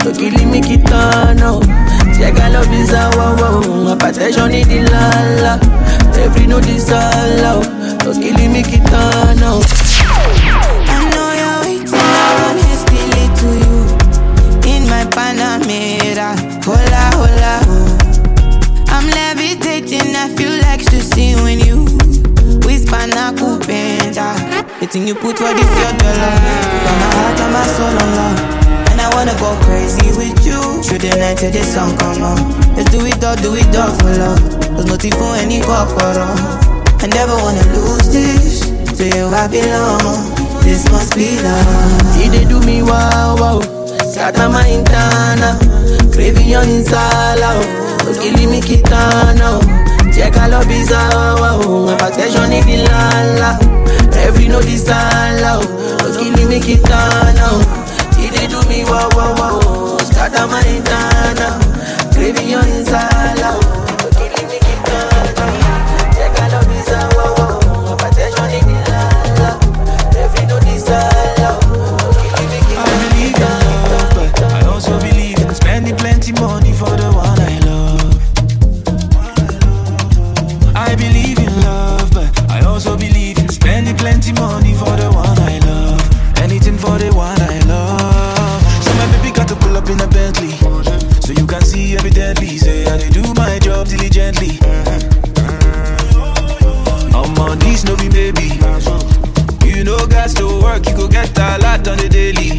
A: to kill me kitano. Check I love is a wow, hypertension in the lala. Every no this all to kill me kitano.
P: I know you're waiting, I run hastily to you. In my Panamera, hola, hola, oh. I'm levitating, I feel like to see when you whisper na kupenda. The thing you put for this your dollar. Got my heart and my soul on love. And I wanna go crazy with you. Through the night till the sun come on. Let's do it all for love. There's nothing for any corporal. I never wanna lose this. To you I belong. This must be love.
A: He they do me wow wow. Scatter my internal. Craving your insala. Was killing me kitana. Check I love is a wow. Hypertension in the lala. Every no this all was killing me kitana. He they do me wow wow wow. Scatter my internal. Craving your insala. Was killing me kitana. Check I love is a wow wow. Hypertension in the lala. Every no this all was killing me kitana.
T: I believe in love, but I also believe in spending plenty money for the one I love. I believe in love, but I also believe in spending plenty money for the one I love. Anything for the one I love. So my baby got to pull up in a Bentley, so you can see evidently. Say I do my job diligently. I'm on this no be baby. You know guys to work, you go get a lot on the daily.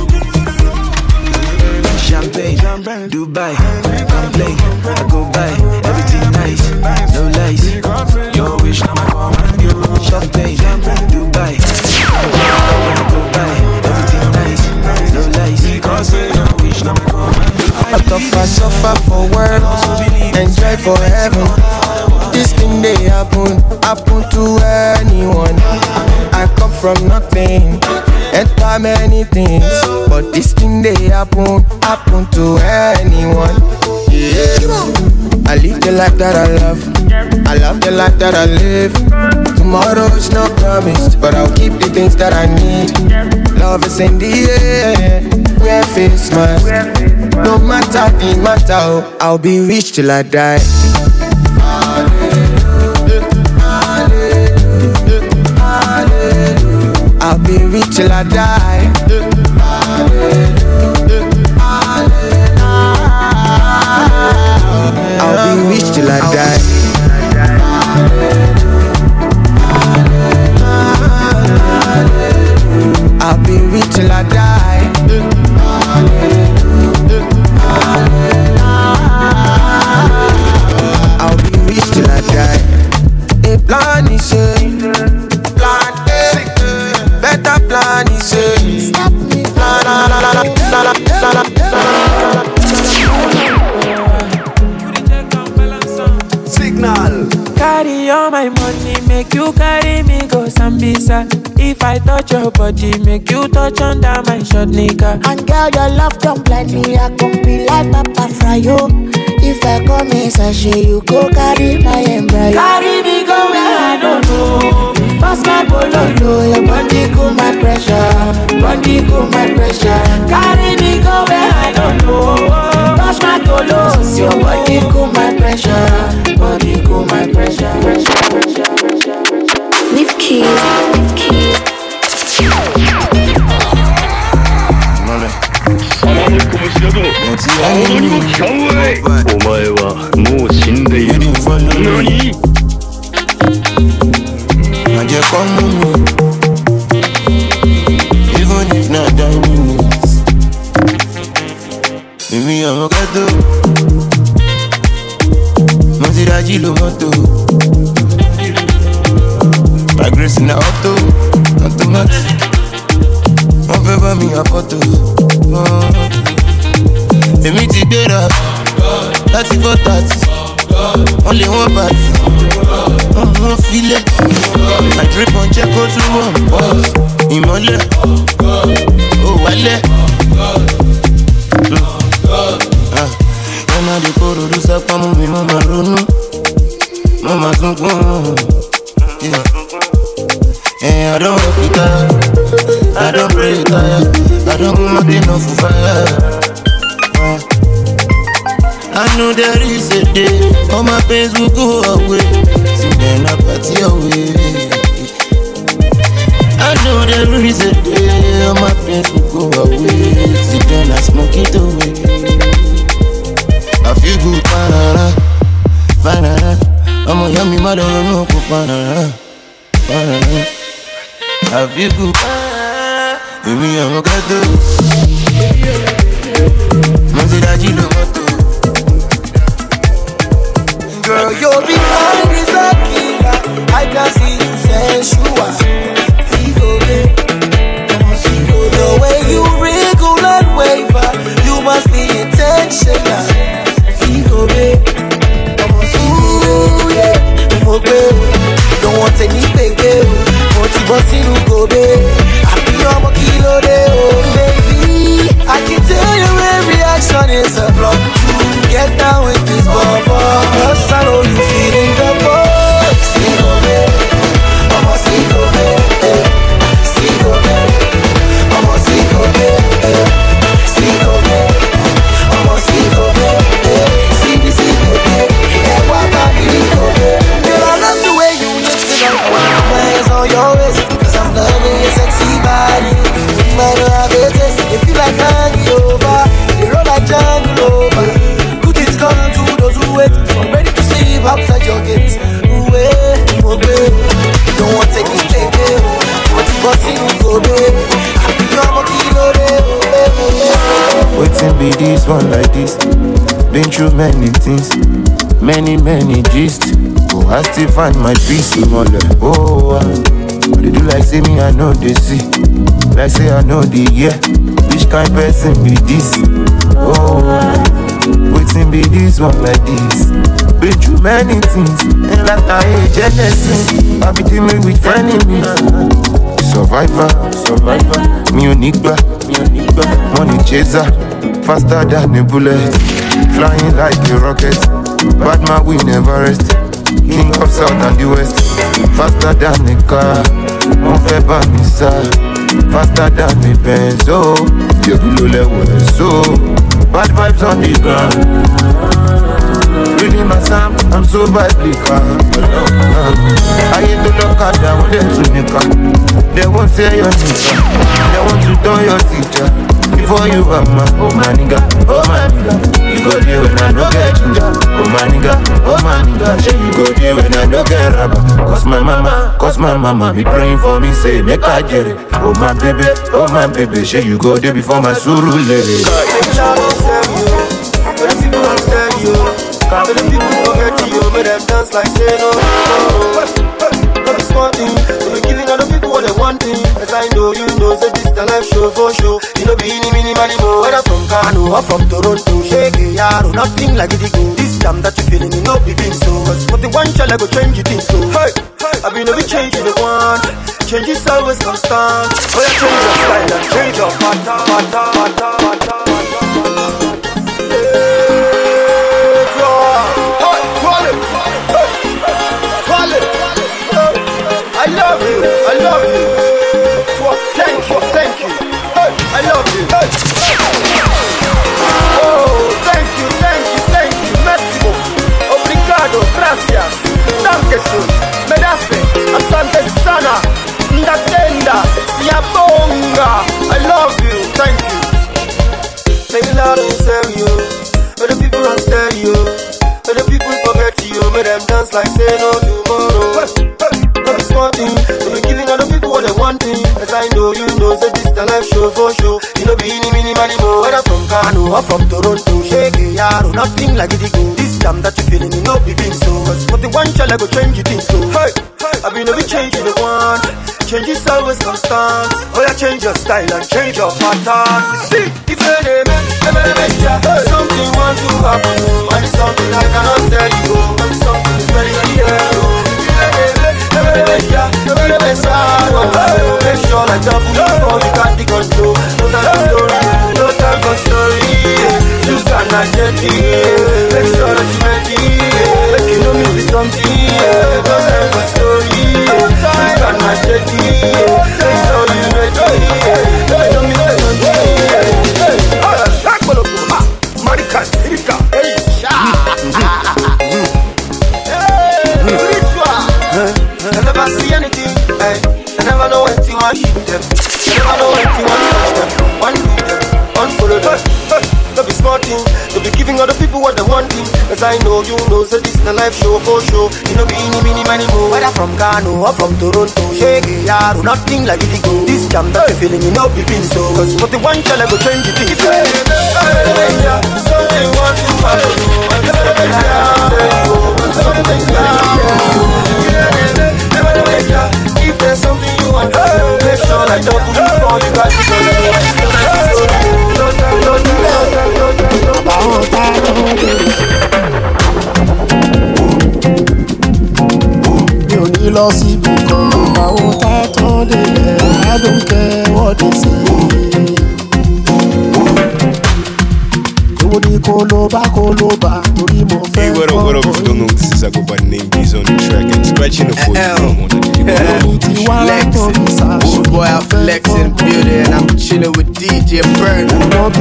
T: Champagne, Dubai, come play, I go buy everything nice, no lies. Your wish, now I command you. Champagne, Dubai, I go buy everything nice, no lies. Because your wish, now I command you.
C: I suffer for work, enjoy for heaven. This thing they happen to anyone. I come from nothing, enter many things, but this thing they happen to anyone. Yeah. I live the life that I love, I love the life that I live. Tomorrow's not promised, but I'll keep the things that I need. Love is in the air, wear face mask. No matter the matter, I'll be rich till I die. I'll be rich till I die. I'll be rich till I die. I'll be rich till I die. I'll be rich till I die. A plan is a plan A. Better plan is a
T: Signal.
B: Carry all my money, make you carry me go Sambisa. If I touch your body, make you touch under my short nigga.
D: And girl, your love don't blind me, I can be like Papa Fryo. If I come in sachet, you go carry my embryo.
B: Carry me go where I don't know. Pass my bololo, your body cool my pressure. Body cool my pressure. Carry me go where I don't know. Touch my tolos, your body cool my pressure. Body cool my pressure.
D: Leave keys, leave keys.
C: Even if not 10 minutes, maybe I'm a gato. Moziraji lo moto. My grace in the auto, automatic. One favor me a photo. Emi ti gbera, láti 4:30. Only one party. One feel it. I drip on check go to one boss. Ìmọ́lẹ̀, oh wálẹ̀. Ẹ̀nà dey kóró ló sápá mú mi, mama ronú. Mama sunkún. I don't work it out, I don't pray it out, I don't want enough for fire. know there is a day all my pains will go away. See then I party away. I know there is a day all my pains will go away. See then I smoke it away. I feel good, banana, banana. I'm a yummy mother, no banana, banana. I feel good, baby, I'm a gato. Monte da Gino Moto.
I: Girl, your behind is a killer. I can see you sensual. The way you wriggle and waver, you must be intentional. Ooh, yeah. Don't want any baby. Motivation go baby. Happy I'm a kilo day, oh baby. I can tell your reaction is a block. Get down with this bubble. Cause I know you feeling the buzz. See go baby. I'm a see go baby. See go baby. I'm a see go baby. See go baby. I'm a see go baby. See the see go baby. Yeah, what about the go baby? Girl, I love the way you lift it up. My hands on your waist. Cause I'm loving your sexy body. Matter how it is. If you like handy over, you roll like jungle over. Good things come to those who wait. So I'm ready to sleep outside your gates. Ooh, don't want to take me baby. Want to bust in so baby. Happy I'm a kilo day.
C: Waiting be this one like this. Been through many things, many gist. Oh, I still find my peace in all that. Oh, they do like say me, I know they see. Like say I know the yeah. Which kind person be this? Oh, waiting be this one like this. Been through many things, and like I hate Genesis. I be dealing with enemies. Survivor, me unique, money chaser, faster than a bullet, flying like a rocket. Bad man we never rest. King of South and the West, faster than a car. Monfe Banisa, faster than a Benz. Oh, you below level, so bad vibes on the ground. Really my Sam, I'm so badly calm. I hate to look at them when they're too nigga. They won't say your nigga. They want to turn your teacher. Before you are my, oh my nigga, oh my nigga. You go there when I no get ginger. Oh my nigga, oh my nigga. You go there when I no get rubber. Cause my mama be praying for me, say make I get it. Oh my baby, say you go there before my suru lady.
I: For the people I'm telling you, can't let the people forget you, make them dance like say no. Not this one thing, so we giving other people what they wanting. As I know, you know, say this the life show for show. You know, be any mini money more. Whether from Kano or from Toronto, shake it, yaro, nothing like it again. This time that you feeling, you know, be being so. Cause what the one shall I go change you think so. Hey, I mean, every change you the one. Change is always constant. Oh, yeah, change your style and change your pattern. I love you. Thank you. I love you. Oh, thank you. Merci. Obrigado, gracias. Dankeschön. Medace, asante sana. Ndatenda, siyabonga. I love you. Thank you. Make it loud and stereo. Let the people on stereo. Let the people forget you. Make them dance like say no tomorrow. Not this one thing, so we giving other people what they wanting. As I know, you know, say this the life show for show. You know, be any mini money more. Whether from Kano or from Toronto, shake it, yaro, nothing like it again. This time that you feeling, you know, be being so. Cause what the one shall I go change you think so. Hey, I mean, every change you the one. Change is always constant. Oh yeah, change your style and change your pattern. See, if you something want to happen, and it's something I cannot tell you. And it's something is very clear. Make sure I jump before we got the control. No time for story. You cannot get it. Make sure that you ready. Make you know me for something. No time for story. You cannot get it. Make sure you ready. Make you know me for something. Marika, Sirika, hey,
J: what I'm wanting. Cause I know you know, so this is the life show for show. You know, be mini money more. Whether from Kano or from Toronto, shake it, yaro, nothing like it go. This jam that you feeling, you know, peeping so. Cause for the one child I go change it. Something want to follow you. If there's something you want, make sure I don't put you for you got to go.
C: Mi ò ní lọ síbi kan, àwọn tá tán délẹ̀, I don't care what they say.
K: Hey, what up, if you don't know, this is Agoba name, he's on the track and scratching the foot.
G: Flexing, boy, I'm flexing, beauty, and I'm chilling with DJ Burner.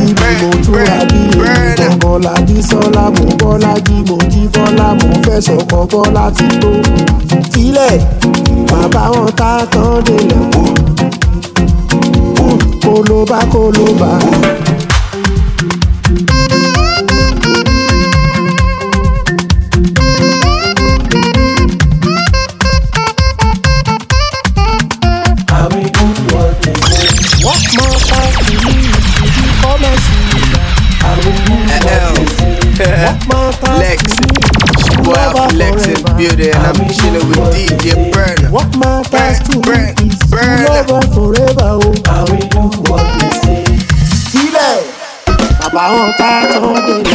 G: Flexing, beauty, and I'm chilling with DJ Burner.
C: What matters to me is to love her forever. Oh, I will do what they say. Feel it. About that all day.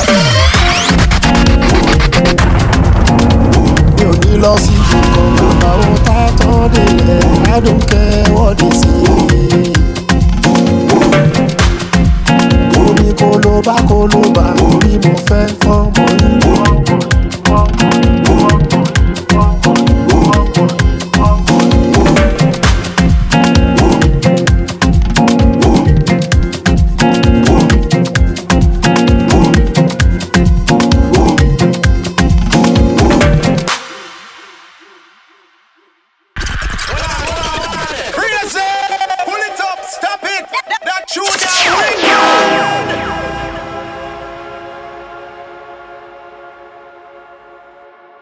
C: You need lost it. About that all day. I don't care what they say. Omi koloba, orí mo fẹ́ fọ́n.